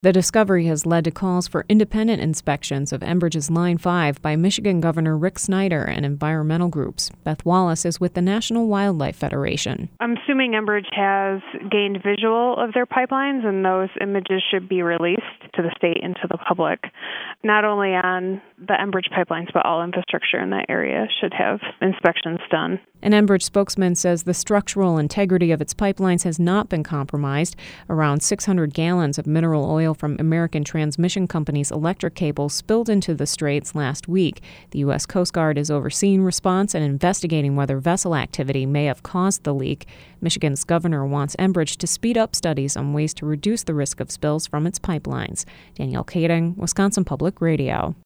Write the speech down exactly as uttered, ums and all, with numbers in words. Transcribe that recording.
The discovery has led to calls for independent inspections of Enbridge's Line five by Michigan Governor Rick Snyder and environmental groups. Beth Wallace is with the National Wildlife Federation. I'm assuming Enbridge has gained visual of their pipelines, and those images should be released to the state and to the public. Not only on the Enbridge pipelines, but all infrastructure in that area should have inspections done. An Enbridge spokesman says the structural integrity of its pipelines has not been compromised. Around six hundred gallons of mineral oil from American Transmission Company's electric cable spilled into the straits last week. The U S Coast Guard is overseeing response and investigating whether vessel activity may have caused the leak. Michigan's governor wants Enbridge to speed up studies on ways to reduce the risk of spills from its pipelines. Danielle Kading, Wisconsin Public Radio.